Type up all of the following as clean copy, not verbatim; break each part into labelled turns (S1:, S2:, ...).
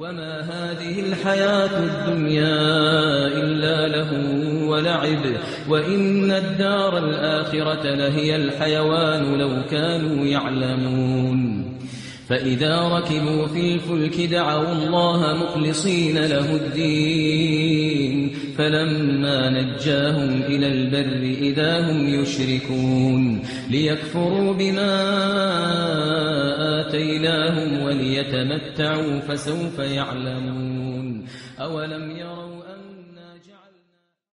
S1: وما هذه الحياة الدنيا إلا لهو ولعب وإن الدار الآخرة لهي الحيوان لو كانوا يعلمون فإذا ركبوا في الفلك دعوا الله مخلصين له الدين فلما نجاهم إلى البر إذا هم يشركون ليكفروا بما آتيناهم وليتمتعوا فسوف يعلمون أولم يروا أنا جعلنا.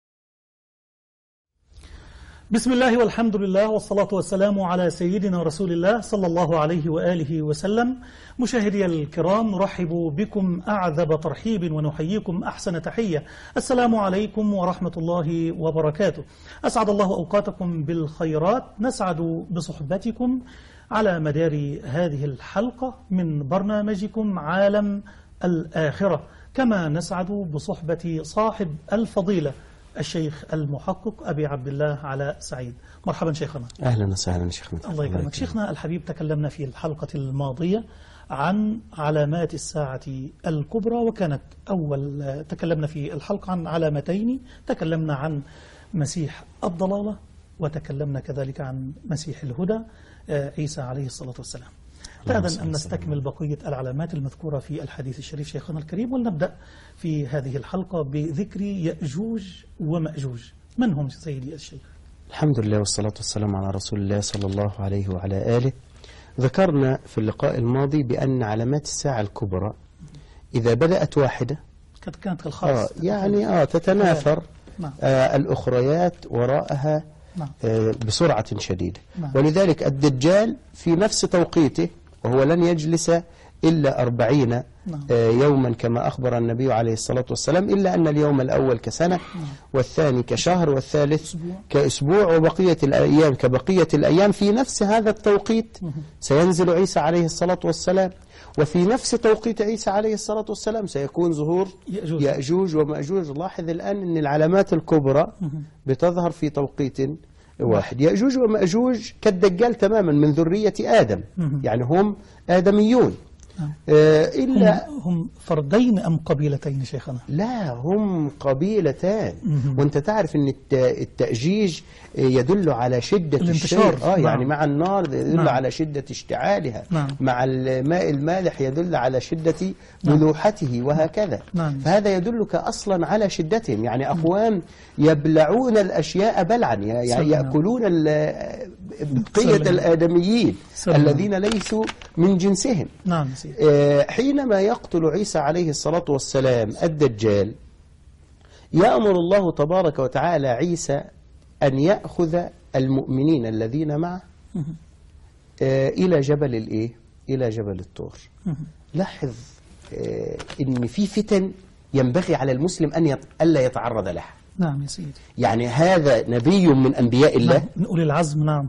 S2: بسم الله والحمد لله والصلاة والسلام على سيدنا رسول الله صلى الله عليه وآله وسلم. مشاهدي الكرام، نرحب بكم أعذب ترحيب ونحييكم أحسن تحية. السلام عليكم ورحمة الله وبركاته. أسعد الله أوقاتكم بالخيرات. نسعد بصحبتكم على مدار هذه الحلقة من برنامجكم عالم الآخرة، كما نسعد بصحبة صاحب الفضيلة الشيخ المحقق أبي عبد الله علاء سعيد. مرحبا شيخنا.
S3: أهلا وسهلا شيخنا.
S2: الله يكرمك. شيخنا الحبيب، تكلمنا في الحلقة الماضية عن علامات الساعة الكبرى، وكانت تكلمنا في الحلقة عن علامتين، تكلمنا عن مسيح الضلالة وتكلمنا كذلك عن مسيح الهدى عيسى عليه الصلاة والسلام. أعتقد أن نستكمل بقية العلامات المذكورة في الحديث الشريف شيخنا الكريم، ولنبدأ في هذه الحلقة بذكر يأجوج ومأجوج. من هم سيدي الشيخ؟
S3: الحمد لله والصلاة والسلام على رسول الله صلى الله عليه وعلى آله. ذكرنا في اللقاء الماضي بأن علامات الساعة الكبرى إذا بدأت واحدة
S2: كانت كالخاص
S3: تتناثر الأخريات وراءها بسرعة شديدة. ولذلك الدجال في نفس توقيته، وهو لن يجلس إلا 40 يوما كما أخبر النبي عليه الصلاة والسلام، إلا أن اليوم الأول كسنة والثاني كشهر والثالث كأسبوع وبقية الأيام كبقية الأيام. في نفس هذا التوقيت سينزل عيسى عليه الصلاة والسلام، وفي نفس توقيت عيسى عليه الصلاة والسلام سيكون ظهور يأجوج ومأجوج. لاحظ الآن أن العلامات الكبرى بتظهر في توقيت واحد. يأجوج ومأجوج كالدجال تماما من ذرية آدم، يعني هم آدميون.
S2: إلا هم فردين أم قبيلتين شيخنا؟
S3: لا، هم قبيلتان. وانت تعرف أن التأجيج يدل على شدة الشيء، يعني مع النار يدل على شدة اشتعالها، مع الماء المالح يدل على شدة ملوحته، وهكذا. فهذا يدلك أصلا على شدتهم، يعني أقوام يبلعون الأشياء بلعا، يعني يأكلون بقية الآدميين الذين ليسوا من جنسهم. حينما يقتل عيسى عليه الصلاة والسلام الدجال، يأمر الله تبارك وتعالى عيسى أن يأخذ المؤمنين الذين معه إلى جبل إلى جبل الطور. لاحظ إن في فتن ينبغي على المسلم أن ألا يتعرض لها.
S2: نعم يا سيدي.
S3: يعني هذا نبي من أنبياء الله،
S2: من أولي العزم. نعم.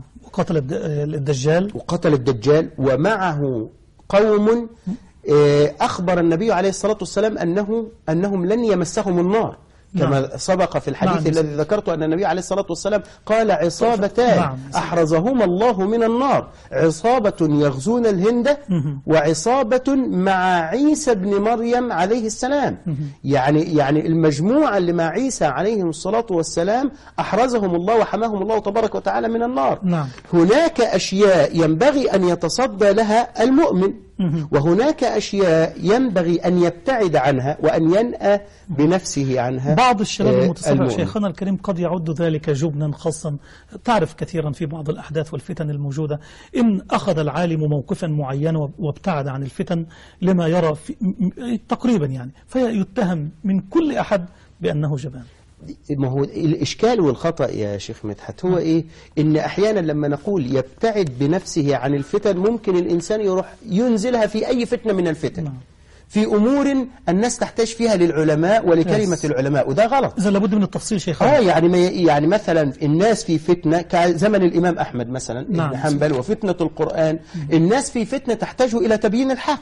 S2: وقتل الدجال
S3: ومعه قوم أخبر النبي عليه الصلاة والسلام أنهم لن يمسهم النار، كما سبق في الحديث الذي ذكرته أن النبي عليه الصلاة والسلام قال عصابتان أحرزهما الله من النار، عصابة يغزون الهند وعصابة مع عيسى بن مريم عليه السلام. يعني المجموعة اللي مع عيسى عليه الصلاة والسلام أحرزهم الله وحماهم الله تبارك وتعالى من النار. هناك أشياء ينبغي أن يتصدى لها المؤمن، وهناك أشياء ينبغي أن يبتعد عنها وأن ينأى بنفسه عنها.
S2: بعض الشباب المتسرع شيخنا الكريم قد يعد ذلك جبنا خاصا. تعرف كثيرا في بعض الأحداث والفتن الموجودة، إن أخذ العالم موقفا معينا وابتعد عن الفتن لما يرى تقريبا، يعني فيتهم من كل أحد بأنه جبان.
S3: ما هو الإشكال والخطأ يا شيخ مدحت هو إيه؟ إن أحيانا لما نقول يبتعد بنفسه عن الفتن، ممكن الإنسان يروح ينزلها في أي فتنة من الفتن، في أمور الناس تحتاج فيها للعلماء ولكلمة العلماء، وده غلط.
S2: إذا لابد من التفصيل شيخنا.
S3: يعني مثلا الناس في فتنة كزمن الإمام أحمد مثلا ابن حنبل وفتنة القرآن. الناس في فتنة تحتاج إلى تبيين الحق،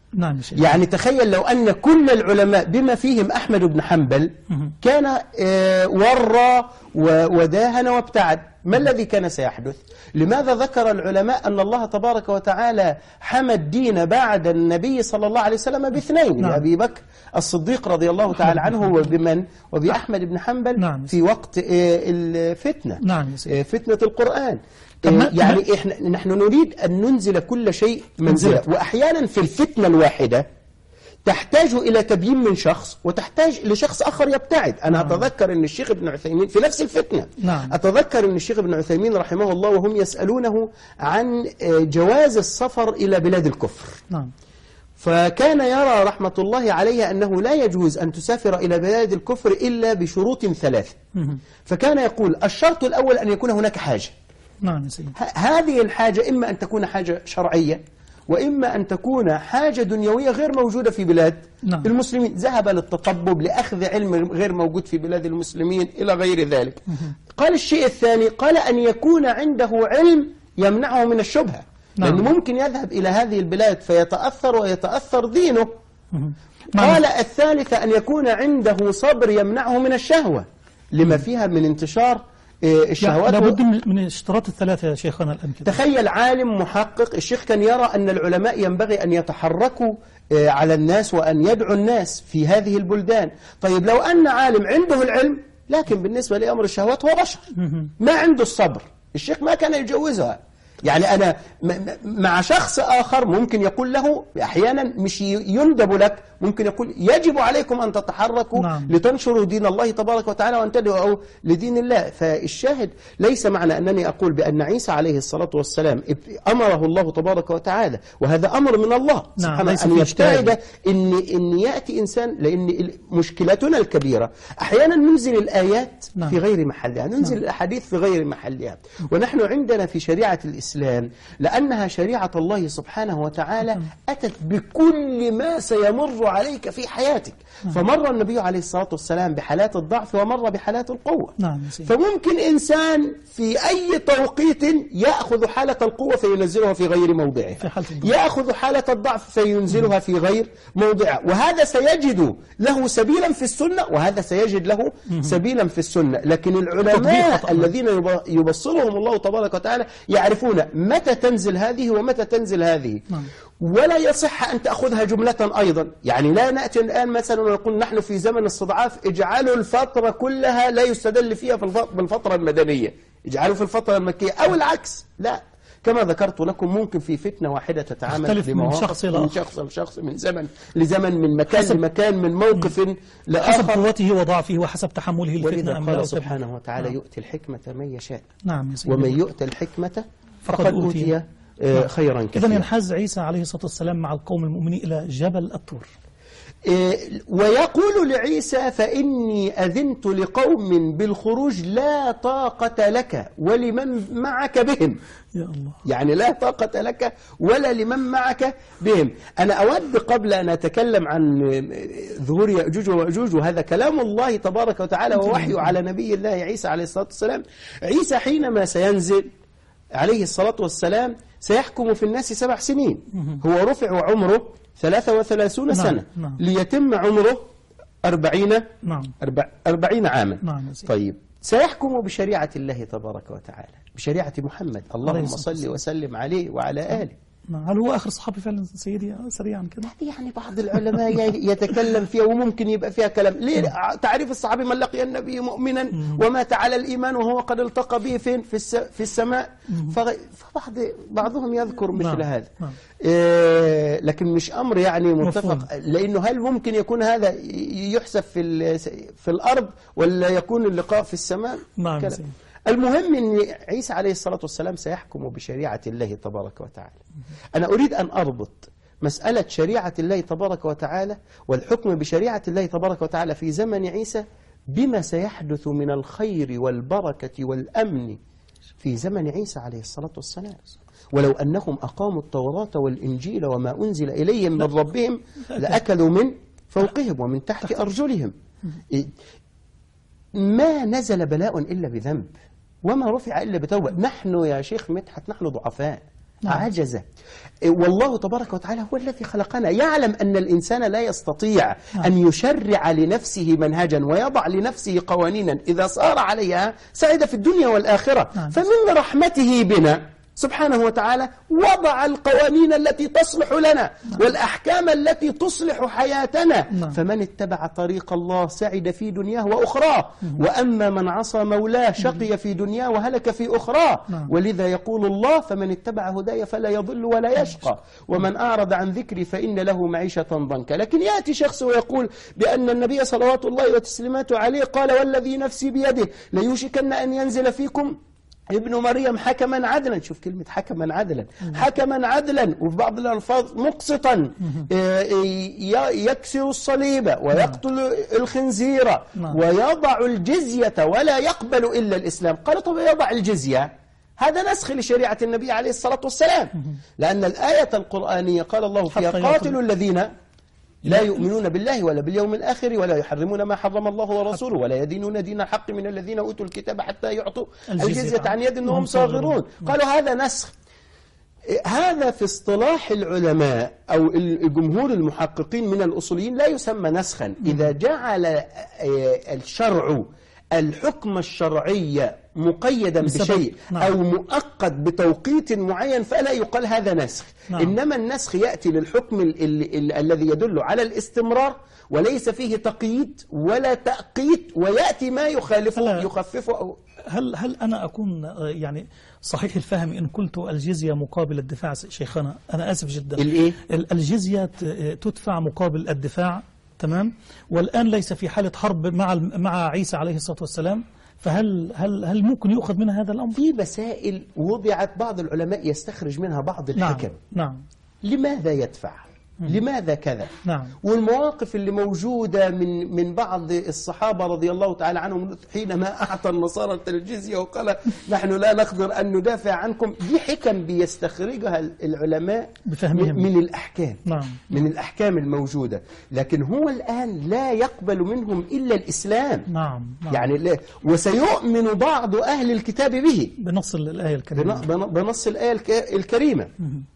S2: نعم.
S3: يعني تخيل لو أن كل العلماء بما فيهم أحمد بن حنبل كان ورى وداهن وابتعد، ما الذي كان سيحدث؟ لماذا ذكر العلماء أن الله تبارك وتعالى حمى الدين بعد النبي صلى الله عليه وسلم باثنين؟
S2: نعم.
S3: أبي بكر الصديق رضي الله تعالى عنه، وبمن؟ وبأحمد بن حنبل.
S2: نعم.
S3: في وقت الفتنة.
S2: نعم.
S3: فتنة القرآن. يعني نحن نريد أن ننزل كل شيء منزلة، وأحيانا في الفتنة الواحدة تحتاج إلى تبيين من شخص وتحتاج لشخص آخر يبتعد. أنا أتذكر أن الشيخ ابن عثيمين في نفس الفتنة، أتذكر أن الشيخ ابن عثيمين رحمه الله وهم يسألونه عن جواز السفر إلى بلاد الكفر، فكان يرى رحمة الله عليه أنه لا يجوز أن تسافر إلى بلاد الكفر إلا بشروط ثلاثة. فكان يقول الشرط الأول أن يكون هناك حاجة. هذه الحاجة إما أن تكون حاجة شرعية، وإما أن تكون حاجة دنيوية غير موجودة في بلاد المسلمين، ذهب للتطبب لأخذ علم غير موجود في بلاد المسلمين إلى غير ذلك. قال الشيء الثاني، قال أن يكون عنده علم يمنعه من الشبهة، لأنه ممكن يذهب إلى هذه البلاد فيتأثر ويتأثر دينه. قال الثالثة أن يكون عنده صبر يمنعه من الشهوة لما فيها من انتشار الشهوات.
S2: لابد من اشتراط الثلاثة يا شيخنا الآن كده.
S3: تخيل عالم محقق، الشيخ كان يرى أن العلماء ينبغي أن يتحركوا على الناس وأن يدعوا الناس في هذه البلدان. طيب لو أن عالم عنده العلم لكن بالنسبة لأمر الشهوات هو بشر ما عنده الصبر، الشيخ ما كان يجوزها. يعني أنا مع شخص آخر ممكن يقول له أحيانا مش يندب لك، ممكن يقول يجب عليكم أن تتحركوا لتنشروا دين الله تبارك وتعالى وأن تدعوا لدين الله. فالشاهد ليس معنى أنني أقول بأن عيسى عليه الصلاة والسلام أمره الله تبارك وتعالى، وهذا أمر من الله سبحانه أن يبتعد إن يأتي إنسان، لأن مشكلتنا الكبيرة أحيانا ننزل الآيات في غير محلها، ننزل الأحاديث في غير محلها. ونحن عندنا في شريعة الإسلام لأنها شريعة الله سبحانه وتعالى أتت بكل ما سيمر عليك في حياتك. فمر النبي عليه الصلاة والسلام بحالات الضعف ومر بحالات القوة. فممكن إنسان في أي توقيت يأخذ حالة القوة فينزلها في غير موضعها، يأخذ حالة الضعف فينزلها في غير موضعها، وهذا سيجد له سبيلا في السنة وهذا سيجد له سبيلا في السنة. لكن العلماء الذين يبصرهم الله تبارك وتعالى يعرفون متى تنزل هذه ومتى تنزل هذه. ولا يصح أن تأخذها جملة أيضا. يعني لا نأتي الآن مثلا ونقول نحن في زمن استضعاف اجعلوا الفترة كلها لا يستدل فيها بالفترة المدنية، اجعلوا في الفترة المكية أو العكس. لا، كما ذكرت لكم ممكن في فتنة واحدة تتعامل
S2: من شخص
S3: لشخص، من زمن لزمن، من مكان لمكان، من موقف لآخر،
S2: حسب قوته وضعفه وحسب تحمله الفتنة.
S3: ولذا قال سبحانه وتعالى يؤتي الحكمة من يشاء.
S2: نعم.
S3: ومن يؤتي الحكمة فقد أوتي خيرا كثيرا.
S2: إذن ينحاز عيسى عليه الصلاة والسلام مع القوم المؤمنين إلى جبل الطور،
S3: ويقول لعيسى فإني أذنت لقوم بالخروج لا طاقة لك ولمن معك بهم.
S2: يا الله.
S3: يعني لا طاقة لك ولا لمن معك بهم. أنا أود قبل أن أتكلم عن ظهور يأجوج ومأجوج، وهذا كلام الله تبارك وتعالى ووحيه على نبي الله عيسى عليه الصلاة والسلام. عيسى حينما سينزل عليه الصلاة والسلام سيحكم في الناس 7 سنين. هو رفع عمره 33 سنة. ليتم عمره 40 عاما. طيب سيحكم بشريعة الله تبارك وتعالى، بشريعة محمد، اللهم صل وسلم عليه وعلى آله.
S2: هل هو آخر صحابي فعلا سيدي سريعا كده؟
S3: يعني بعض العلماء يتكلم فيها وممكن يبقى فيها كلام. ليه؟ تعريف الصحابي من لقي النبي مؤمنا ومات على الإيمان وهو قد التقى به فين؟ في السماء. فبعضهم يذكر مثل هذا. لكن مش أمر يعني متفق، لأنه هل ممكن يكون هذا يحسب في الأرض ولا يكون اللقاء في السماء؟ المهم أن عيسى عليه الصلاة والسلام سيحكم بشريعة الله تبارك وتعالى. أنا أريد أن أربط مسألة شريعة الله تبارك وتعالى والحكم بشريعة الله تبارك وتعالى في زمن عيسى بما سيحدث من الخير والبركة والأمن في زمن عيسى عليه الصلاة والسلام. ولو أنهم أقاموا التوراة والإنجيل وما أنزل إليهم من ربهم لأكلوا من فوقهم ومن تحت أرجلهم. ما نزل بلاء إلا بذنب وما رفع إلا بتوبة. نحن يا شيخ مدحت نحن ضعفاء، عجز. والله تبارك وتعالى هو الذي خلقنا، يعلم أن الإنسان لا يستطيع أن يشرع لنفسه منهجا ويضع لنفسه قوانينا إذا صار عليها سعد في الدنيا والآخرة. فمن رحمته بنا سبحانه وتعالى وضع القوانين التي تصلح لنا والأحكام التي تصلح حياتنا. فمن اتبع طريق الله سعد في دنياه وأخراه، وأما من عصى مولاه شقي في دنياه وهلك في أخراه. ولذا يقول الله: فمن اتبع هداي فلا يضل ولا يشقى، ومن أعرض عن ذكري فإن له معيشة ضنكا. لكن يأتي شخص ويقول بأن النبي صلوات الله وتسليماته عليه قال: والذي نفسي بيده ليوشكن أن ينزل فيكم ابن مريم حكما عدلا. شوف كلمة حكما عدلا، حكما عدلا، وفي بعض الألفاظ مقسطا، يكسر الصليب ويقتل الخنزير ويضع الجزية ولا يقبل إلا الإسلام. قال: طب يضع الجزية، هذا نسخ لشريعة النبي عليه الصلاة والسلام، لأن الآية القرآنية قال الله فيها: قاتلوا الذين لا يؤمنون بالله ولا باليوم الآخر ولا يحرمون ما حرم الله ورسوله ولا يدينون دين الحق من الذين أوتوا الكتاب حتى يعطوا الجزية عن يد أنهم صاغرون. قالوا هذا نسخ. هذا في اصطلاح العلماء أو الجمهور المحققين من الأصوليين لا يسمى نسخا. إذا جعل الشرع الحكم الشرعي مقيدا بشيء أو مؤقت بتوقيت معين فلا يقال هذا نسخ. إنما النسخ يأتي للحكم الذي يدل على الاستمرار وليس فيه تقييد ولا تأقيت، ويأتي ما يخالفه يخففه.
S2: هل أنا أكون يعني صحيح الفهم إن قلت الجزية مقابل الدفاع؟ شيخنا أنا آسف جدا. الجزية تدفع مقابل الدفاع، تمام، والآن ليس في حالة حرب مع عيسى عليه الصلاة والسلام، فهل ممكن يؤخذ منها هذا الأمر؟
S3: في مسائل وضعت بعض العلماء يستخرج منها بعض الحكم.
S2: نعم.
S3: لماذا يدفع؟ لماذا كذا؟
S2: نعم.
S3: والمواقف اللي موجودة من بعض الصحابة رضي الله تعالى عنهم حينما أعطى النصارى الجزية وقال: نحن لا نقدر أن ندافع عنكم. دي حكم بيستخرجها العلماء من الأحكام.
S2: نعم.
S3: من الأحكام الموجودة، لكن هو الآن لا يقبل منهم إلا الإسلام.
S2: نعم.
S3: يعني لا، وسيؤمن بعض أهل الكتاب به
S2: بنص الآية الكريمة.
S3: بنص الآية الكريمة.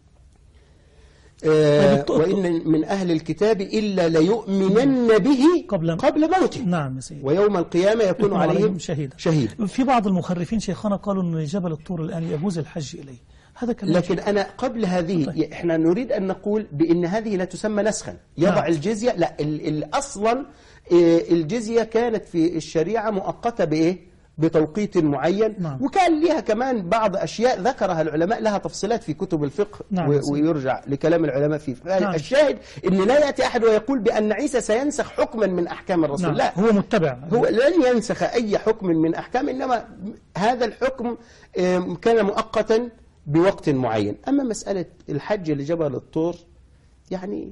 S3: وإن من أهل الكتاب إلا ليؤمنن به قبل موته.
S2: نعم سيدي.
S3: ويوم القيامة يكون عليهم شهيد.
S2: في بعض المخرفين شيخنا قالوا أن جبل الطور الآن يجوز الحج إليه، هذا كلام.
S3: لكن أنا قبل هذه إحنا نريد أن نقول بأن هذه لا تسمى نسخا. يضع الجزية، لا، أصلا الجزية كانت في الشريعة مؤقتة بإيه؟ بتوقيت معين. وكان لها كمان بعض أشياء ذكرها العلماء لها تفصيلات في كتب الفقه. ويرجع لكلام العلماء فيه. الشاهد أن لا يأتي أحد ويقول بأن عيسى سينسخ حكما من أحكام الرسول. لا،
S2: هو متبع،
S3: هو لن ينسخ أي حكم من أحكام، إنما هذا الحكم كان مؤقتا بوقت معين. أما مسألة الحج لجبل الطور، يعني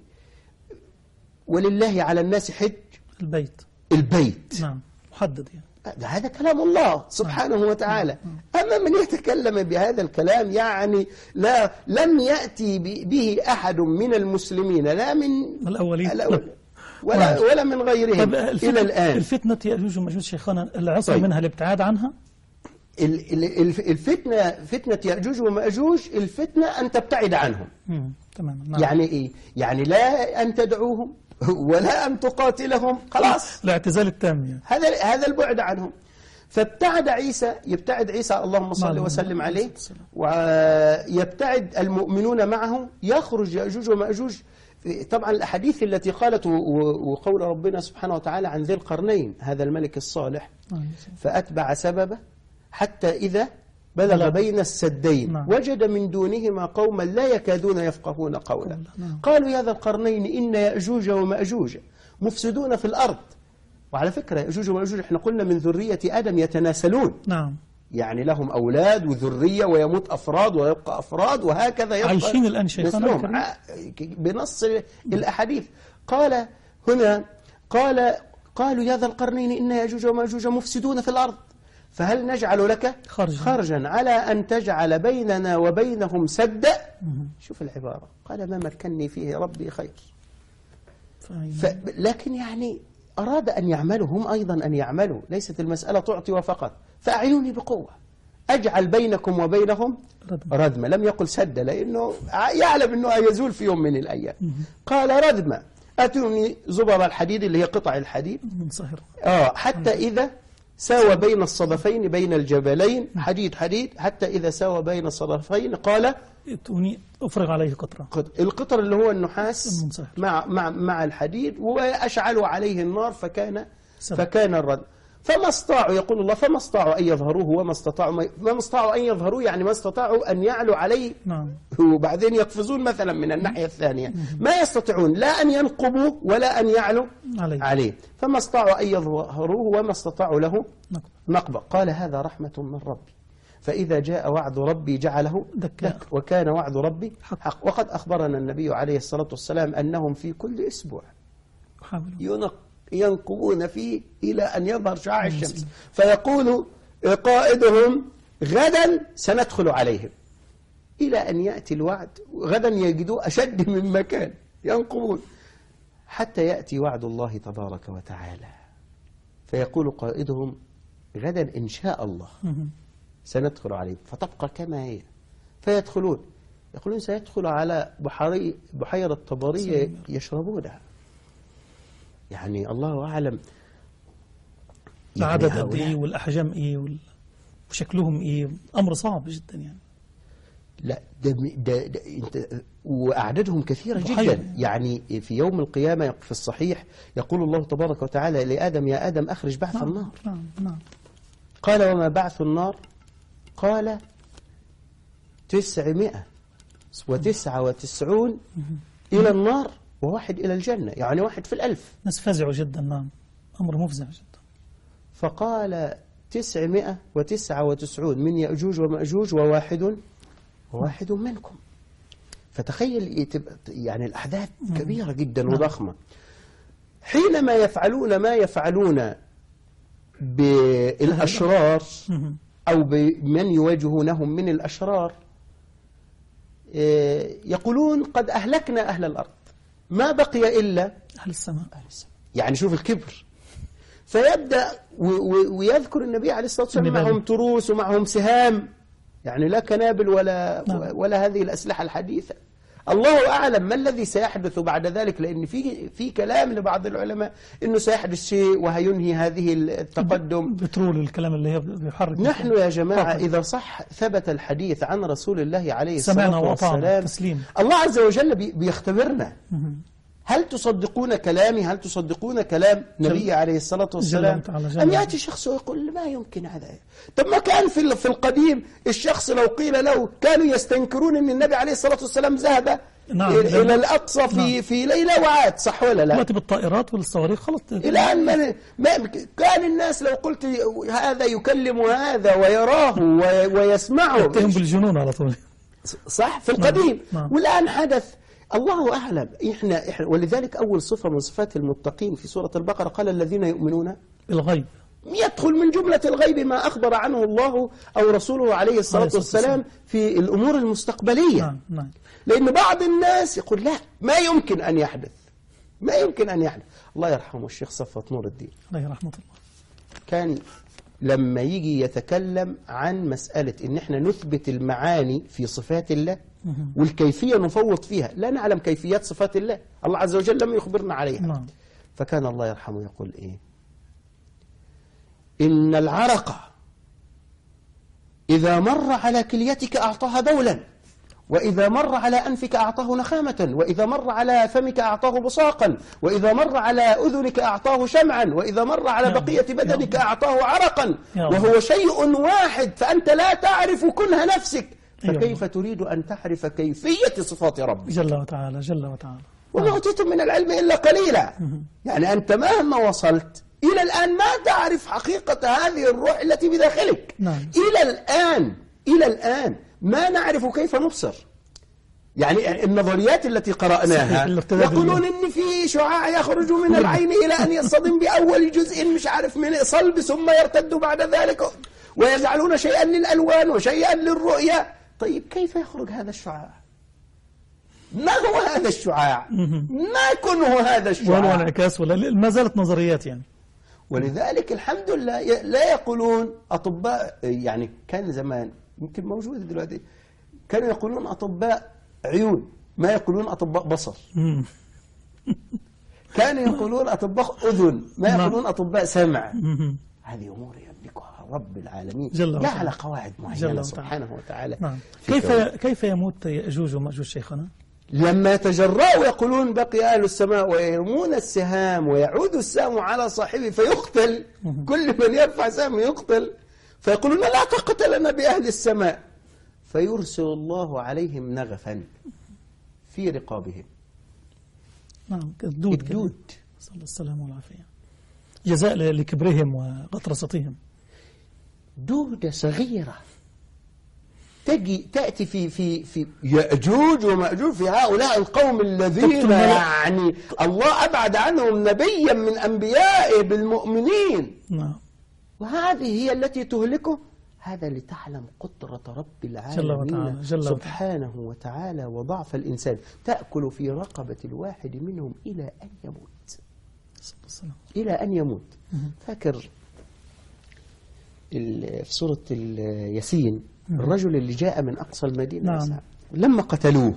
S3: ولله على الناس حج البيت.
S2: نعم، محدد يعني.
S3: هذا كلام الله سبحانه وتعالى. أما من يتكلم بهذا الكلام يعني لم يأتي به أحد من المسلمين، لا من الأولين ولا من غيرهم إلى الآن.
S2: الفتنة يأجوج ومأجوج شيخنا العصر منها الابتعاد عنها.
S3: فتنة يأجوج ومأجوج، الفتنة أن تبتعد عنهم.
S2: تمام.
S3: يعني إيه؟ يعني لا أن تدعوهم ولا أن تقاتلهم، خلاص
S2: الاعتزال التام يعني.
S3: هذا البعد عنهم. فابتعد عيسى، يبتعد عيسى اللهم صل وسلم عليه، ويبتعد المؤمنون معه، يخرج يأجوج ومأجوج. طبعا الأحاديث التي قالت وقول ربنا سبحانه وتعالى عن ذي القرنين هذا الملك الصالح، فأتبع سببه حتى إذا بلغ بين السدين وجد من دونهما قوما لا يكادون يفقهون قولا. قالوا يا ذا القرنين إن يأجوج ومأجوج مفسدون في الأرض. وعلى فكرة يأجوج ومأجوج احنا قلنا من ذرية آدم يتناسلون.
S2: نعم.
S3: يعني لهم أولاد وذرية، ويموت أفراد ويبقى أفراد، وهكذا يبقى
S2: عايشين الآن شيخنا
S3: بنص الأحاديث. قال هنا قالوا يا ذا القرنين إن يأجوج ومأجوج مفسدون في الأرض فهل نجعل لك خرجا على أن تجعل بيننا وبينهم سدا. شوف العبارة، قال ما مكنني فيه ربي خير. لكن يعني أراد أن يعملوا هم أيضا أن يعملوا، ليست المسألة تعطي وفقط. فأعينوني بقوة، أجعل بينكم وبينهم ردمة. لم يقل سد لأنه يعلم أنه يزول في يوم من الأيام. قال ردمة، أتوني زبر الحديد اللي هي قطع الحديد حتى إذا ساوى بين الصدفين بين الجبلين، حديد حتى إذا ساوى بين الصدفين قال
S2: ائتوني أفرغ عليه قطرة.
S3: القطر اللي هو النحاس مع الحديد، وأشعلوا عليه النار فكان الردم. فما استطاعوا، يقول الله، فما استطاعوا أن يظهروه وما استطاعوا أن يظهروه، يعني ما استطاعوا أن يعلوا عليه. وبعدين يقفزون مثلا من الناحية الثانية، ما يستطيعون لا أن ينقبوا ولا أن يعلوا عليه. فما استطاعوا أن يظهروه وما استطاعوا له نقبة. قال هذا رحمة من ربي، فإذا جاء وعد ربي جعله دكا وكان وعد ربي حق. وقد أخبرنا النبي عليه الصلاة والسلام أنهم في كل أسبوع ينقبون فيه إلى أن يظهر شعاع الشمس، فيقول قائدهم غدا سندخل عليهم، إلى أن يأتي الوعد غدا يجدوا أشد من مكان ينقبون، حتى يأتي وعد الله تبارك وتعالى، فيقول قائدهم غدا إن شاء الله سندخل عليهم، فتبقى كما هي، فيدخلون، يقولون سيدخل على بحيرة طبرية يشربونها. يعني الله أعلم
S2: العدد قد إيه والأحجام إيه وشكلهم إيه، أمر صعب جدا يعني.
S3: لا ده وأعدادهم كثيرة جدا. يعني في يوم القيامة في الصحيح يقول الله تبارك وتعالى لآدم يا آدم أخرج بعث النار. قال وما بعث النار؟ قال 999 إلى النار وواحد إلى الجنة، يعني واحد في 1000.
S2: ناس فزعوا جدا. نعم، أمر مفزع جدا.
S3: فقال 999 من يأجوج ومأجوج وواحد منكم. فتخيل يعني الأحداث كبيرة جدا وضخمة. حينما يفعلون ما يفعلون بالأشرار أو بمن يواجهونهم من الأشرار، يقولون قد أهلكنا أهل الأرض ما بقي إلا
S2: أهل السماء.
S3: يعني شوف الكبر. فيبدأ ويذكر النبي عليه الصلاة والسلام معهم تروس ومعهم سهام، يعني لا كنابل ولا هذه الأسلحة الحديثة. الله أعلم ما الذي سيحدث بعد ذلك، لأن في كلام لبعض العلماء إنه سيحدث شيء وهينهي هذه التقدم.
S2: بترول الكلام اللي هي بيحرك.
S3: نحن يا جماعة إذا صح ثبت الحديث عن رسول الله عليه الصلاة والسلام، الله عز وجل بيختبرنا. هل تصدقون كلامي؟ هل تصدقون كلام نبي عليه الصلاة والسلام؟ أن يأتي شخص ويقول ما يمكن هذا. طب ما كان في القديم الشخص لو قيل له كانوا يستنكرون أن النبي عليه الصلاة والسلام ذهب إلى الأقصى في ليلة وعاد، صح ولا لا؟
S2: دلوقتي بالطائرات والصواريخ خلص.
S3: الآن ما كان الناس لو قلت هذا يكلم هذا ويراه ويسمعه
S2: يتهم بالجنون على طول،
S3: صح في القديم. والآن حدث. الله أعلم. إحنا ولذلك أول صفة من صفات المتقين في سورة البقرة قال الذين يؤمنون
S2: بالغيب.
S3: يدخل من جملة الغيب ما أخبر عنه الله أو رسوله عليه الصلاة والسلام في الأمور المستقبلية. لأن بعض الناس يقول لا ما يمكن أن يحدث، ما يمكن أن يحدث. الله يرحمه الشيخ صفوت نور الدين
S2: الله رحمة الله،
S3: كان لما يجي يتكلم عن مسألة إن إحنا نثبت المعاني في صفات الله والكيفية نفوض فيها، لا نعلم كيفيات صفات الله، الله عز وجل لم يخبرنا عليها. فكان الله يرحمه يقول إيه؟ إن العرق إذا مر على كليتك أعطاها بولا، وإذا مر على أنفك أعطاه نخامة، وإذا مر على فمك أعطاه بصاقا، وإذا مر على أذنك أعطاه شمعا، وإذا مر على بقية بدنك أعطاه عرقا، وهو شيء واحد فأنت لا تعرف كنه نفسك، فكيف تريد أن تعرف كيفية صفات ربك
S2: جل وتعالى جل وتعالى.
S3: وما أوتيتم من العلم إلا قليلا. يعني أنت مهما وصلت إلى الآن ما تعرف حقيقة هذه الروح التي بداخلك. إلى الآن ما نعرف كيف نبصر. يعني النظريات التي قرأناها يقولون إن في شعاع يخرج من العين إلى أن يصطدم بأول جزء مش عارف من صلب ثم يرتد بعد ذلك، ويجعلون شيئا للألوان وشيئا للرؤية. طيب كيف يخرج هذا الشعاع؟ ما هو هذا الشعاع؟ ما كنه هذا الشعاع؟
S2: ولا انعكاس ولا ما زالت نظريات يعني.
S3: ولذلك الحمد لله لا يقولون أطباء، يعني كان زمان يمكن موجود دلوقتي، كانوا يقولون أطباء عيون ما يقولون أطباء بصر. كانوا يقولون أطباء أذن ما يقولون أطباء سمع. هذه أمور يملكها رب العالمين لا على قواعد معينة سبحانه وتعالى.
S2: كيف يموت يأجوج ومأجوج شيخنا؟
S3: لما يتجرأوا يقولون بقي أهل السماء ويرمون السهام ويعود السهم على صاحبه فيقتل، كل من يرفع سهم يقتل، فيقولون لا تقتلنا بأهل السماء، فيرسل الله عليهم نغفا في رقابهم.
S2: نعم الدود. صلى الله السلام والعافية، جزاء لكبرهم وغطرستهم.
S3: دودة صغيرة تأتي في يأجوج ومأجوج، في هؤلاء القوم الذين يعني الله أبعد عنهم نبيا من أنبيائه بالمؤمنين.
S2: نعم.
S3: وهذه هي التي تهلكه. هذا لتعلم قدرة رب العالمين سبحانه وتعالى وضعف الإنسان. تأكل في رقبة الواحد منهم إلى أن يموت. إلى أن يموت. فاكر في سورة الياسين الرجل اللي جاء من أقصى المدينة.
S2: نعم.
S3: لما قتلوه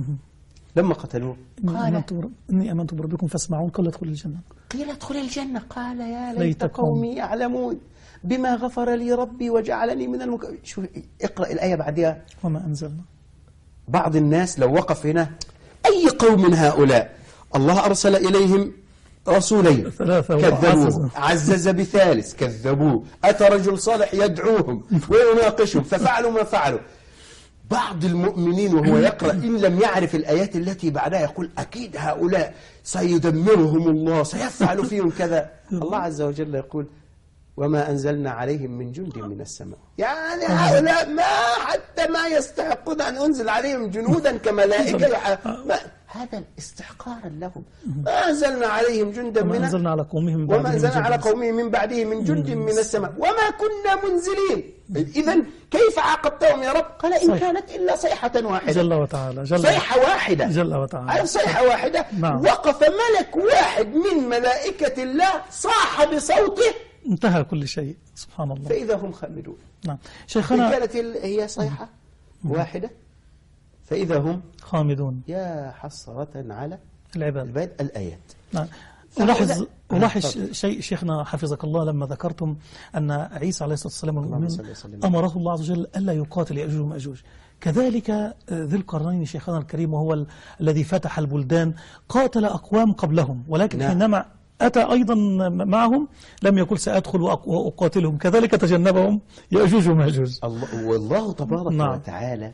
S2: قال إني آمنت بربكم فاسمعون. قال ادخل الجنة.
S3: قيل ادخل الجنة. قال يا ليت قومي يعلمون بما غفر لي ربي وجعلني من شوف اقرأ الآية بعدها.
S2: وما أنزلنا.
S3: بعض الناس لو وقف هنا أي قوم من هؤلاء الله أرسل إليهم رسولين كذبوه، عزز بثالث كذبوه، أتى رجل صالح يدعوهم ويناقشهم ففعلوا ما فعلوا. بعض المؤمنين وهو يقرأ إن لم يعرف الآيات التي بعدها يقول أكيد هؤلاء سيدمرهم الله سيفعل فيهم كذا. الله عز وجل يقول وما أنزلنا عليهم من جند من السماء. يعني هؤلاء حتى ما يستحقون أن أنزل عليهم جنودا كملائكة. هذا استحقارا لهم. ما أنزلنا عليهم جندا
S2: وما أنزلنا على قومهم
S3: من بعده من جند من السماء وما كنا منزلين. إذن كيف عاقبتهم يا رب؟ قال إن كانت إلا صيحة واحدة.
S2: جل وتعالى.
S3: صيحة واحدة.
S2: جل وتعالى.
S3: صيحة واحدة. وقف ملك واحد من ملائكة الله صاح بصوته
S2: انتهى كل شيء. سبحان الله.
S3: فإذا هم خامدون.
S2: نعم شيخنا.
S3: كانت هي صيحة واحدة فإذا هم
S2: خامدون.
S3: يا حسرة على
S2: العباد.
S3: الآيات.
S2: نعم. ألاحظ شيء شيخنا حفظك الله لما ذكرتم أن عيسى عليه الصلاة والسلام المؤمن أمره الله عز وجل ألا يقاتل يأجوج ومأجوج. كذلك ذي القرنين شيخنا الكريم وهو الذي فتح البلدان قاتل أقوام قبلهم، ولكن حينما أتى أيضا معهم لم يقل سأدخل وأقاتلهم، كذلك تجنبهم يأجوج ومأجوج.
S3: والله تبارك وتعالى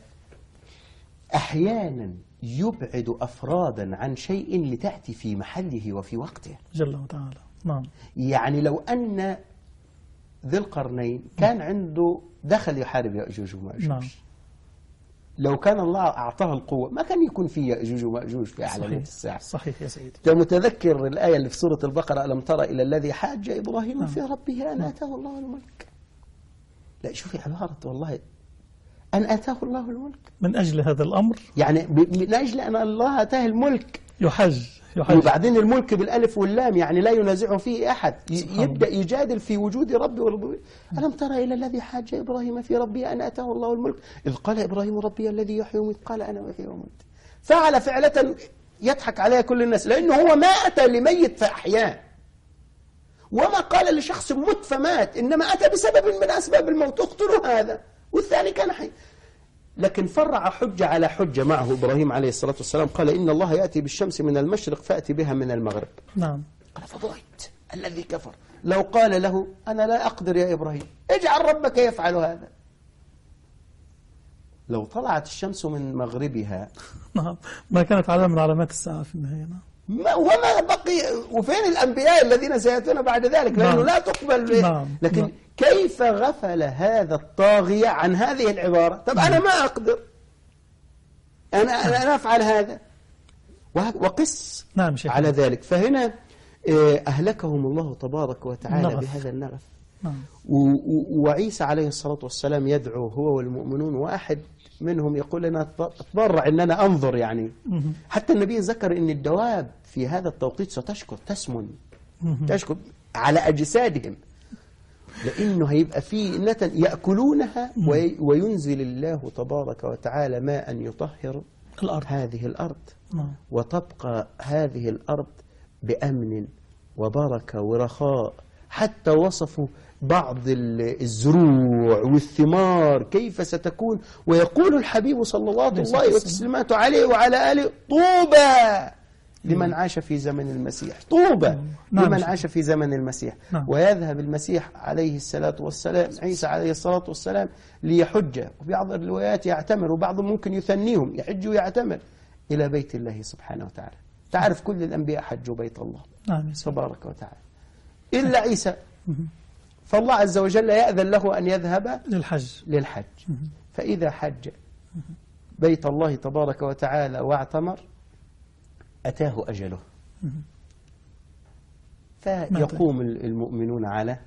S3: أحيانا يبعد أفرادا عن شيء لتأتي في محله وفي وقته
S2: جل وتعالى. نعم.
S3: يعني لو أن ذي القرنين كان عنده دخل يحارب يأجوج ومأجوج.
S2: نعم.
S3: لو كان الله أعطاه القوة ما كان يكون في يأجوج ومأجوج في أعلى الساعة.
S2: صحيح يا سيدي.
S3: أنت متذكر الآية اللي في سورة البقرة ألم ترى إلى الذي حاج إبراهيم في ربه أن آتاه الله الملك. لا شوفي عبارة والله أن آتاه الله الملك
S2: من أجل هذا الأمر، يعني
S3: من أجل أن الله آتاه الملك
S2: يحج.
S3: وبعدين الملك بالألف واللام يعني لا ينازع فيه أحد، يبدأ يجادل في وجود ربي وربي. ألم ترى إلى الذي حاج إبراهيم في ربه أن آتاه الله الملك إذ قال إبراهيم ربي الذي يحيي ويميت قال أنا أحيي وأميت. فعل فعلة يضحك عليها كل الناس لأنه هو ما أتى لميت فأحياه وما قال لشخص مت فمات، إنما أتى بسبب من أسباب الموت اقتلوا هذا، والثاني كان حي. لكن فرع حجة على حجة معه إبراهيم عليه الصلاة والسلام قال إن الله يأتي بالشمس من المشرق فأتي بها من المغرب.
S2: نعم.
S3: قال فضحت الذي كفر لو قال له أنا لا أقدر يا إبراهيم اجعل ربك يفعل هذا. لو طلعت الشمس من مغربها
S2: ما كانت علامة من علامات الساعة في النهاية.
S3: وما بقي وفين الأنبياء الذين سيأتون بعد ذلك لأنه لا تقبل. لكن كيف غفل هذا الطاغية عن هذه العبارة؟ طب أنا ما أقدر أنا أفعل هذا وقس على ذلك. فهنا أهلكهم الله تبارك وتعالى بهذا النغف. وعيسى عليه الصلاة والسلام يدعو هو والمؤمنون، واحد منهم يقول أنا أتضرع أن أنا أنظر يعني. حتى النبي ذكر أن الدواب في هذا التوقيت ستشكر تسمن تشكر على أجسادهم، لأنه هيبقى فيه نتن يأكلونها وينزل الله تبارك وتعالى ماء يطهر هذه الأرض، وتبقى هذه الأرض بأمن وبركة ورخاء. حتى وصفوا بعض الزروع والثمار كيف ستكون، ويقول الحبيب صلى الله عليه وسلم عليه وعلى آله: طوبى لمن عاش في زمن المسيح، طوبى لمن عاش في زمن المسيح. ويذهب المسيح عليه الصلاة والسلام، عيسى عليه الصلاة والسلام، ليحج، وفي بعض الروايات يعتمر، وبعضهم ممكن يثنيهم يحج ويعتمر إلى بيت الله سبحانه وتعالى. تعرف كل الأنبياء حجوا بيت الله تبارك وتعالى إلا عيسى، فالله عز وجل يأذن له أن يذهب للحج. فإذا حج بيت الله تبارك وتعالى واعتمر أتاه أجله، فيقوم المؤمنون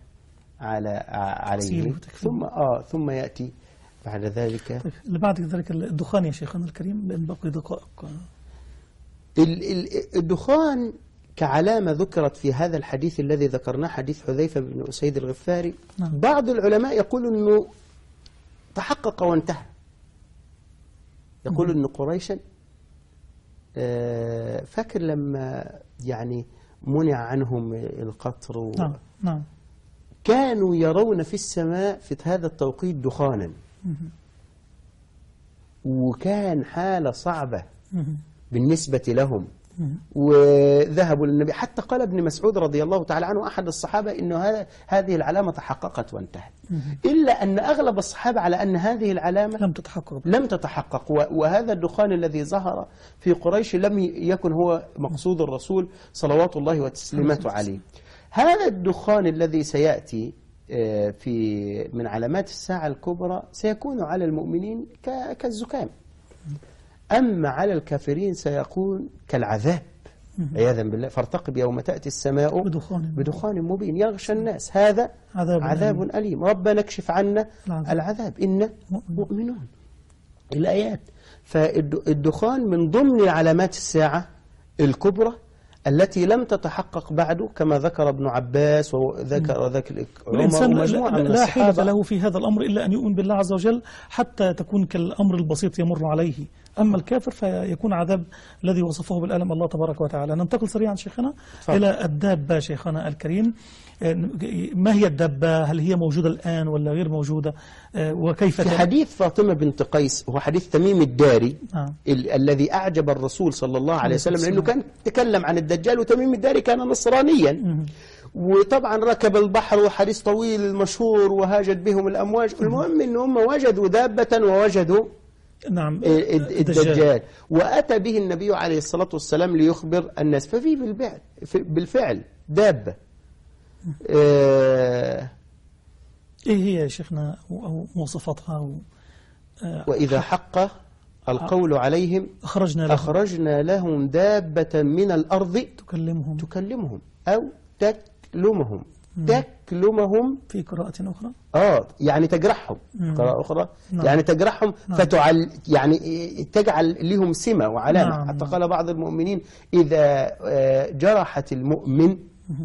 S3: عليه، ثم يأتي بعد ذلك.
S2: بعد ذلك الدخان يا شيخنا الكريم، لأن بقي دقائق.
S3: الدخان كعلامة ذكرت في هذا الحديث الذي ذكرناه، حديث حذيفة بن أسيد الغفاري. بعض العلماء يقول أنه تحقق وانتهى، يقول أن قريشا فاكر لما يعني منع عنهم القطر كانوا يرون في السماء في هذا التوقيت دخانا، وكان حالة صعبة بالنسبة لهم، وذهبوا للنبي. حتى قال ابن مسعود رضي الله تعالى عنه أحد الصحابة إنه هذه العلامة تحققت وانتهت، إلا أن أغلب الصحابة على أن هذه العلامة لم تتحقق. وهذا الدخان الذي ظهر في قريش لم يكن هو مقصود الرسول صلوات الله وتسليماته عليه. هذا الدخان الذي سيأتي من علامات الساعة الكبرى سيكون على المؤمنين كالزكام، أما على الكافرين سيكون كالعذاب عياذا بالله. فارتقب يوم تأتي السماء بدخان مبين يغشى الناس، هذا عذاب أليم، ربنا اكشف عنا العذاب إنا مؤمنون. الآيات. فالدخان من ضمن علامات الساعة الكبرى التي لم تتحقق بعد، كما ذكر ابن عباس وذكر ذاك
S2: الإنسان لا حيلة له في هذا الأمر إلا أن يؤمن بالله عز وجل حتى تكون كالأمر البسيط يمر عليه. أما الكافر فيكون عذاب الذي وصفه بالألم الله تبارك وتعالى. ننتقل سريعا شيخنا إلى الدابة شيخنا الكريم. ما هي الدابة؟ هل هي موجودة الآن ولا غير موجودة؟ وكيف
S3: في حديث فاطمة بنت قيس، هو حديث تميم الداري الذي أعجب الرسول صلى الله عليه وسلم، لأنه كان تكلم عن الدجال، وتميم الداري كان نصرانيا، وطبعا ركب البحر، وحديث طويل مشهور، وهاجت بهم الأمواج. المهم أن هم وجدوا دابة ووجدوا الدجال، وأتى به النبي عليه الصلاة والسلام ليخبر الناس. ففي بالفعل دابة.
S2: إيه هي يا شيخنا أو مواصفاتها؟
S3: وإذا حق القول عليهم أخرجنا لهم دابة من الأرض تكلمهم أو تكلمهم. تكلمهم
S2: في قراءة أخرى
S3: يعني تجرحهم، قراءة أخرى يعني تجرحهم، يعني تجعل لهم سمة وعلامة. حتى قال بعض المؤمنين إذا جرحت المؤمن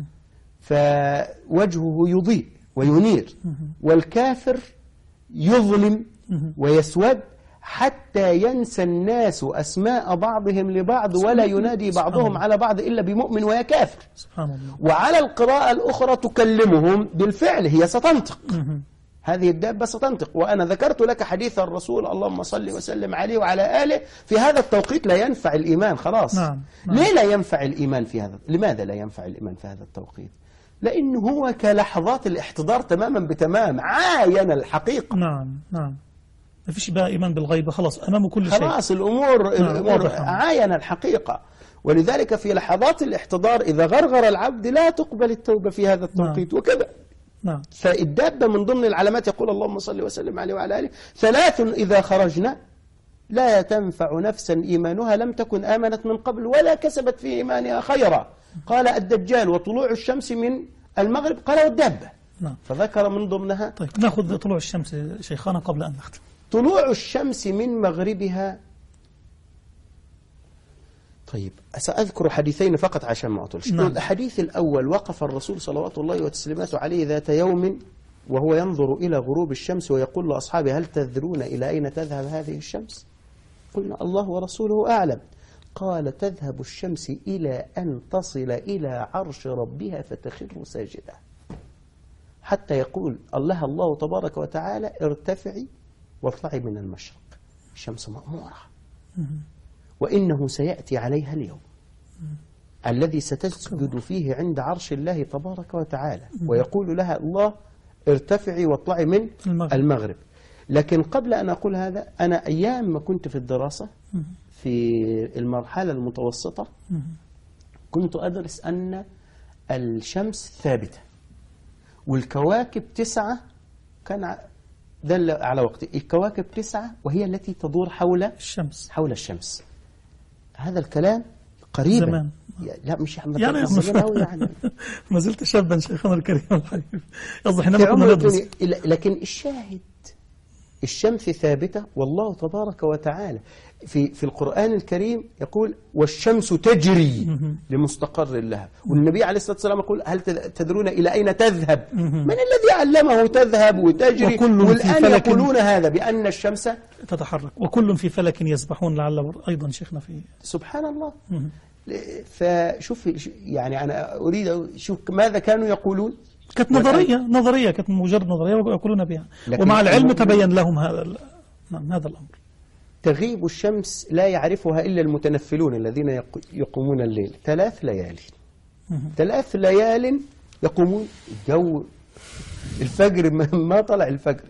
S3: فوجهه يضيء وينير، والكافر يظلم ويسود، حتى ينسى الناس أسماء بعضهم لبعض، ولا ينادي بعضهم على بعض إلا بمؤمن ويا كافر.
S2: سبحان الله.
S3: وعلى القراءة الأخرى تكلمهم بالفعل، هي ستنطق، هذه الدابة ستنطق. وأنا ذكرت لك حديث الرسول اللهم صل وسلم عليه وعلى آله، في هذا التوقيت لا ينفع الإيمان خلاص. ليه لا ينفع الإيمان في هذا؟ لماذا لا ينفع الإيمان في هذا التوقيت؟ لأنه هو كلحظات الاحتضار تماما بتمام، عاين الحقيقة.
S2: نعم ما فيش بقى إيمان بالغيب، خلاص أمامه كل شيء،
S3: خلاص الأمور عاين الحقيقة. ولذلك في لحظات الاحتضار إذا غرغر العبد لا تقبل التوبة في هذا التوقيت. وكذا فالدابة من ضمن العلامات، يقول اللهم صل وسلم عليه وعلى آله: 3 إذا خرجنا لا تنفع نفسا إيمانها لم تكن آمنت من قبل ولا كسبت في إيمانها خيرا. قال الدجال وطلوع الشمس من المغرب، قال والدابة. فذكر من ضمنها.
S2: طيب نأخذ طلوع الشمس شيخانا قبل أن نختم.
S3: طلوع الشمس من مغربها، طيب سأذكر حديثين فقط عشان ما أطولش. الحديث الأول: وقف الرسول صلوات الله وتسليماته عليه ذات يوم وهو ينظر إلى غروب الشمس ويقول لأصحابه: هل تدرون إلى أين تذهب هذه الشمس؟ قلنا: الله ورسوله أعلم. قال: تذهب الشمس إلى أن تصل إلى عرش ربها فتخر ساجدة، حتى يقول الله تبارك وتعالى: ارتفعي واطلعي من المشرق. الشمس مأمورة، وإنه سيأتي عليها اليوم الذي ستسجد فيه عند عرش الله تبارك وتعالى، ويقول لها الله: ارتفعي واطلعي من المغرب. لكن قبل أن أقول هذا، أنا أيام ما كنت في الدراسة في المرحلة المتوسطة كنت أدرس أن الشمس ثابتة والكواكب 9، كان دل على وقت الكواكب 9 وهي التي تدور حول الشمس. هذا الكلام قريبا
S2: زمان.
S3: لا مش
S2: يعني ما زلت شابا شيخنا الكريم الحبيب، قصدي حينما كنا ندرس.
S3: لكن الشاهد الشمس ثابتة، والله تبارك وتعالى في القرآن الكريم يقول: والشمس تجري لمستقر لها. والنبي عليه الصلاة والسلام يقول: هل تدرون إلى أين تذهب؟ من الذي علمه تذهب وتجري؟ والآن يقولون هذا بأن الشمس
S2: تتحرك، وكل في فلك يسبحون. لعل أيضا شيخنا في
S3: سبحان الله. فشوف يعني أنا أريد شوف ماذا كانوا يقولون.
S2: كانت نظرية كانت مجرد نظرية ويقولون بها، ومع العلم تبين لهم هذا الأمر.
S3: تغيب الشمس لا يعرفها إلا المتنفلون الذين يقومون الليل 3 ليالي. 3 ليال يقومون جو الفجر، ما طلع الفجر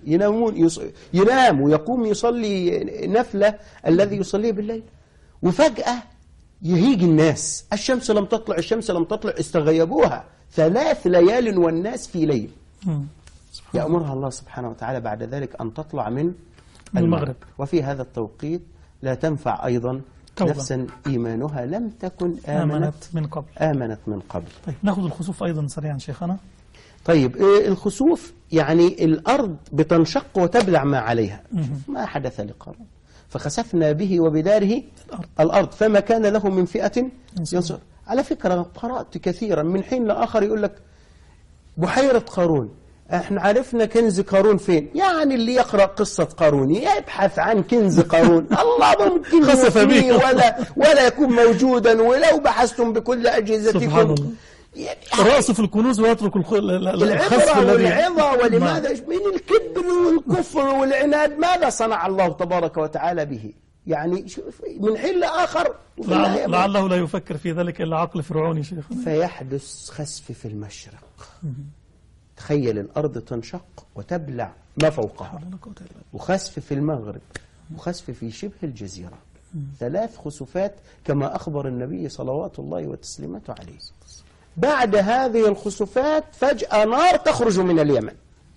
S3: ينام ويقوم يصلي نفلة الذي يصليه بالليل، وفجأة يهيج الناس: الشمس لم تطلع، استغيبوها 3 ليال والناس في ليل. يأمرها الله سبحانه وتعالى بعد ذلك أن تطلع من المغرب. وفي هذا التوقيت لا تنفع أيضا نفسا إيمانها لم تكن آمنت من قبل.
S2: طيب نأخذ الخسوف أيضا سريعا شيخنا.
S3: طيب الخسوف يعني الأرض بتنشق وتبلع ما عليها. ما حدث لقارون فخسفنا به وبداره الأرض فما كان له من فئة ينصر. على فكرة قرأت كثيرا من حين لآخر يقول لك بحيرة قارون، احنا عرفنا كنز قارون فين. يعني اللي يقرأ قصة قارون يبحث عن كنز قارون الله ممكن يفنيه ولا يكون موجودا ولو بحثتم بكل أجهزتكم.
S2: رأسه في الكنوز ويترك
S3: العبرة والعظة. ولماذا من الكبر والكفر والعناد ماذا صنع الله تبارك وتعالى به؟ يعني من حين لآخر
S2: لعله لا يفكر في ذلك إلا عقل فرعوني شيخ.
S3: فيحدث خسف في المشرق. تخيل الأرض تنشق وتبلع ما فوقها، وخسف في المغرب، وخسف في شبه الجزيرة. 3 خسوفات كما أخبر النبي صلوات الله وتسليماته عليه. بعد هذه الخسوفات فجأة نار تخرج من اليمن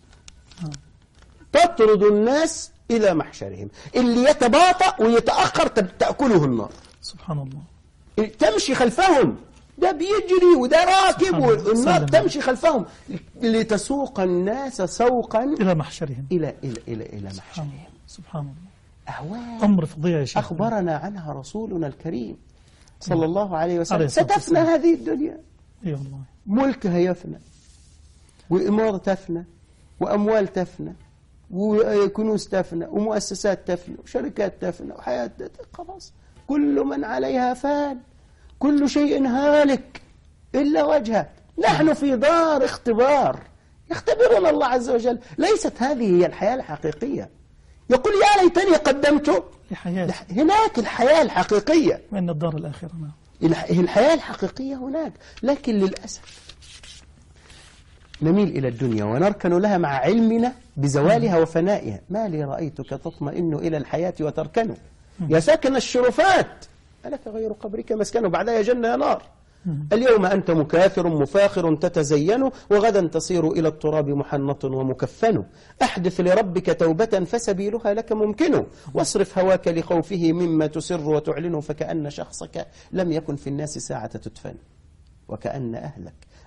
S3: تطرد الناس إلى محشرهم. اللي يتباطأ ويتأخر تأكله النار.
S2: سبحان الله.
S3: تمشي خلفهم، ده بيجري وده راكب والنار تمشي خلفهم لتسوق الناس سوقا
S2: إلى محشرهم
S3: إلى محشرهم.
S2: سبحان الله.
S3: أهوال
S2: أمر فظيع يا شيخ
S3: أخبرنا عنها رسولنا الكريم صلى الله عليه وسلم. ستفنى هذه الدنيا.
S2: اي والله.
S3: ملكها يفنى، وإمارة تفنى، وأموال تفنى، وكنوز تفنى، ومؤسسات تفنى، وشركات تفنى، وحياة خلاص. كل من عليها فان، كل شيء هالك إلا وجهه. نحن في دار اختبار يختبرنا الله عز وجل. ليست هذه هي الحياة الحقيقية. يقول يا ليتني قدمت لحياتي. هناك الحياة الحقيقية
S2: من الدار الآخرة.
S3: الحياة الحقيقية هناك. لكن للأسف نميل إلى الدنيا ونركن لها مع علمنا بزوالها وفنائها. ما لي رأيتك تطمئن إلى الحياة وتركن يا ساكن الشرفات ألك غير قبرك مسكن بعدها يا جنة يا نار. اليوم أنت مكاثر مفاخر تتزين وغدا تصير إلى التراب محنط ومكفن. أحدث لربك توبة فسبيلها لك ممكن واصرف هواك لخوفه مما تسر وتعلن فكأن شخصك لم يكن في الناس ساعة تدفن وكأن أهلك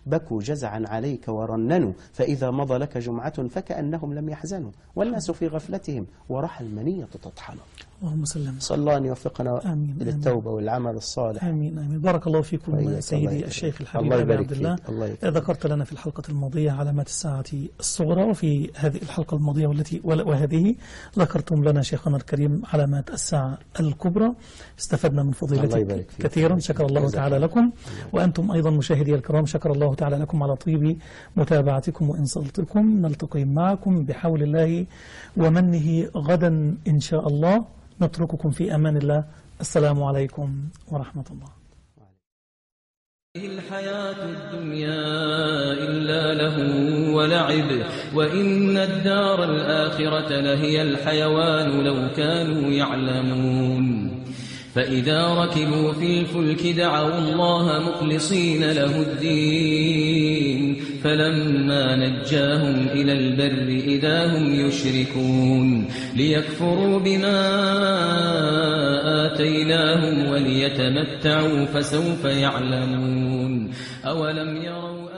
S3: بكوا جزعا عليك ورننوا، فإذا مضى لك جمعة فكأنهم لم يحزنوا، والناس في غفلتهم ورحى المنية تطحن.
S2: اللهم سلم.
S3: صلى الله أن يوفقنا للتوبة والعمل الصالح.
S2: آمين آمين. بارك الله فيكم سيدي الشيخ الحبيب أبي عبد الله. ذكرت لنا في الحلقة الماضية علامات الساعة الصغرى، وفي هذه الحلقة الماضية وهذه ذكرتم لنا شيخنا الكريم علامات الساعة الكبرى. استفدنا من فضيلتك كثيرا، شكر الله تعالى لكم. وأنتم أيضا مشاهدي الكرام شكر الله تعالى لكم على طيب متابعتكم وإنصاتكم. نلتقي معكم بحول الله ومنه غدا إن شاء الله. نترككم في أمان الله. السلام عليكم ورحمة الله.
S1: الحياة الدنيا إلا له ولعب، وإن الدار الآخرة لهي الحيوان لو كانوا يعلمون. فإذا ركبوا في الفلك دعوا الله مخلصين له الدين، فلما نجاهم إلى البر إذا هم يشركون، ليكفروا بما آتيناهم وليتمتعوا فسوف يعلمون. أولم يروا